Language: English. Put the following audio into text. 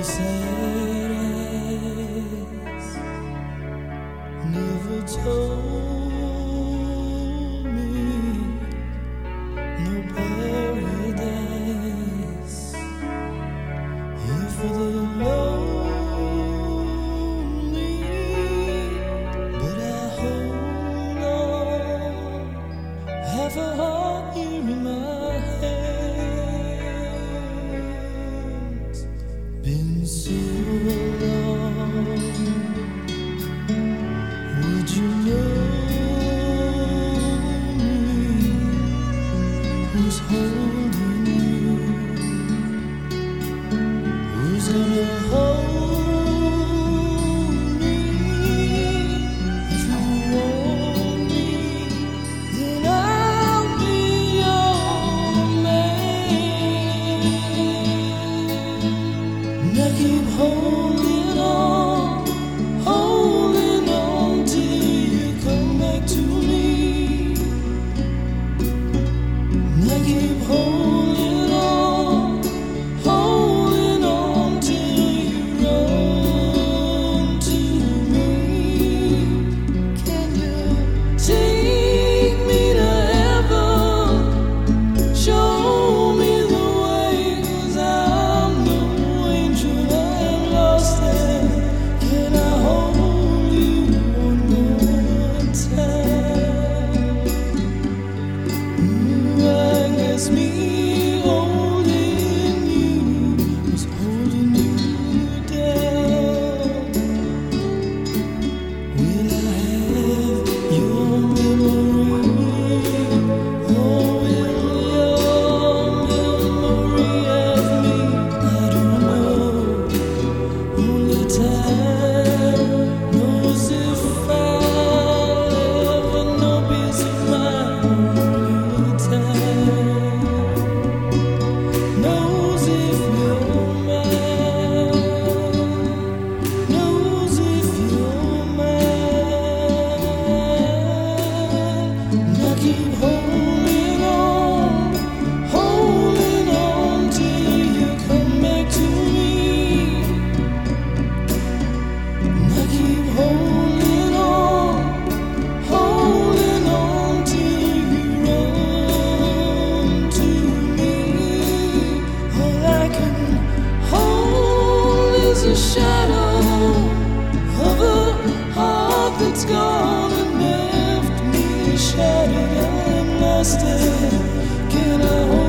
sad eyes never told me no paradise here for the lonely, but I hold on, have a heart here in my hands. Been so long, would you know me? Who's holding you? Who's gonna hold me? If you want me, then I'll be your man. And I keep holding on till you come back to me. And I keep holding on till you run to me. Can you take me to heaven? Show me the way, 'cause I'm no angel, I'm lost there. Can I hold you one more time? I guess me holding you was holding you down. Will I have your memory? Or will your memory have me? I don't know. Only time knows if I'll ever know peace of mind. Only time knows if you're mine. Knows if you're mine. And I keep holding on till you come back to me. And I keep holding on till you run to me. All I can hold is a shadow of a heart that's gone and left me shattered. I'm lost there. Can I hold